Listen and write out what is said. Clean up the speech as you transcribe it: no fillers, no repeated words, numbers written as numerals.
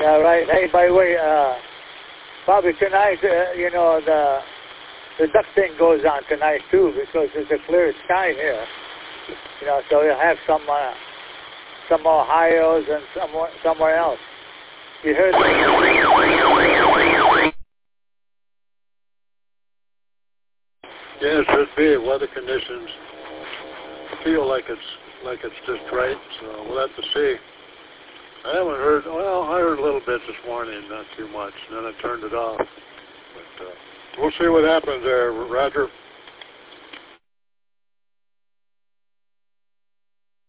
Yeah, right. Hey, by the way, probably tonight, you know, the duck thing goes on tonight too, because there's a clear sky here. You know, so you'll have some Ohios and somewhere else. You heard me? Yeah, it should be. Weather conditions feel like it's just right, so we'll have to see. I haven't heard, well, I heard a little bit this morning, not too much, and then I turned it off. But we'll see what happens there, Roger.